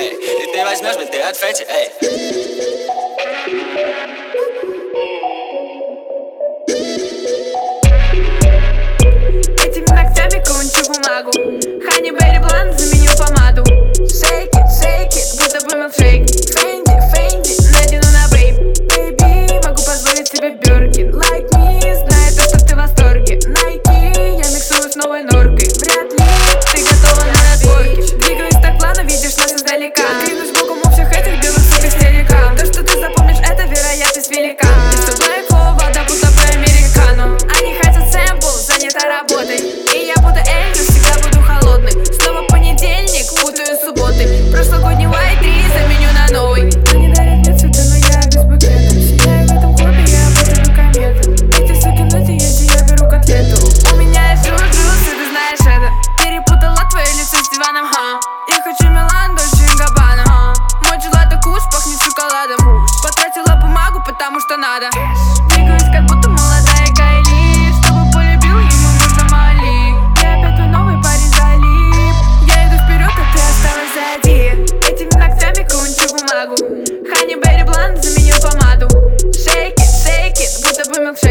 эй. И ты возьмешь биты от Фетти, эй. Этими ногтями кончу бумагу. Honey Berry Blonde заменю помаду. Shake it, будто бы милкшейк. Фенди, надену на бейб. Baby, могу позволить себе Бёркин. Like me, знает то, что ты в восторге. Nike, я миксую с новой норкой. Вряд ли ты готова на разборки. Двигаюсь так плавно, видишь нас издалека. Клянусь богом у всех этих белых сук истерика. То, что ты запомнишь, это вероятность велика. Ты все блэкфол, вода будто бы американо. Они хотят сэмпл, занята работой. И я буду Эльза, всегда буду холодный. Снова понедельник, путаю субботы. Прошлогодний white 3 заменю на новый. Они дарят мне цветы, но я без букета. Сияю в этом клубе, я буду комета. Эти сукиноты, если я беру котлету. У меня есть джус, и ты знаешь это. Перепутала твое лицо с диваном, ха. Я хочу Милан, Дольче и Габбана, ха. Мой джелато куш пахнет шоколадом. Потратила бумагу, потому что надо. Двигаюсь, как будто молодая Кайли. Чтобы полюбил, ему нужно Мали. Я опять твой новый парень залип. Я иду вперед, а ты осталась сзади. Этими ногтями кончу бумагу. Honey Berry Blonde заменю помаду. Shake it, будто бы милкшейк.